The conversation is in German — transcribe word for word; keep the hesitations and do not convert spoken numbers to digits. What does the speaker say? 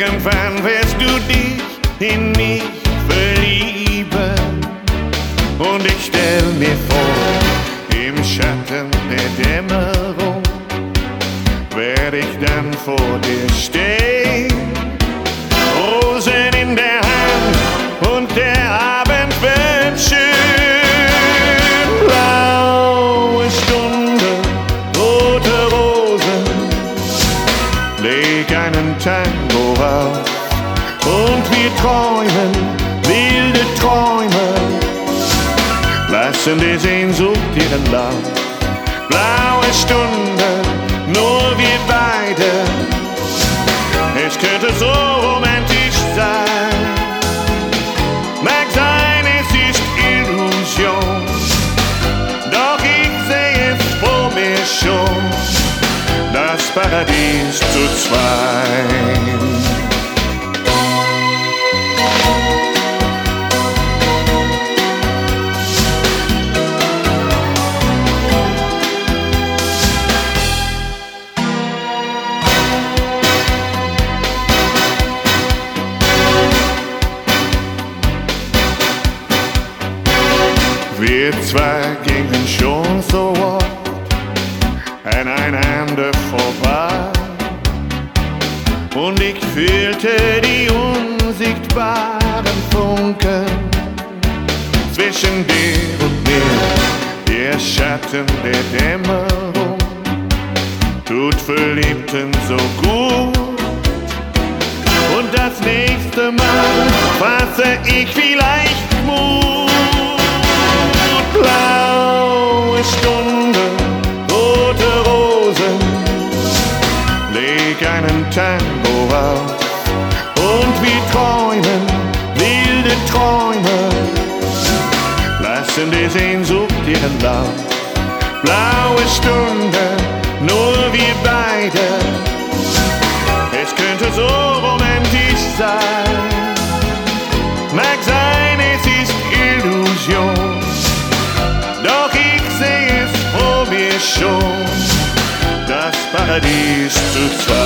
Irgendwann wirst du dich in mich verlieben. Und ich stell mir vor, im Schatten der Dämmerung werd ich dann vor dir stehen, Rosen in der Hand und der Abend wird schön. Blaue Stunde, rote Rosen, leg einen Tango auf und wir träumen wilde Träume, lassen die Sehnsucht ihren Lauf. Blaue Stunde, nur wir beide, es könnte so romantisch sein. Mag sein, es ist Illusion, doch ich seh es vor mir schon, das Paradies zu zweit. Wir zwei gingen schon so oft aneinander vorbei und ich fühlte die unsichtbaren Funken zwischen dir und mir. Der Schatten der Dämmerung tut Verliebten so gut. Und das nächste Mal fasse ich vielleicht Mut. Blaue Stunde, rote Rosen, leg einen Tango auf und wir träumen wilde Träume, lassen die Sehnsucht ihren Lauf. Blaue Stunde, nur wir beide, es könnte so romantisch sein. Mag sein, es ist Illusion, doch ich seh es vor mir schon, das Paradies zu zweit.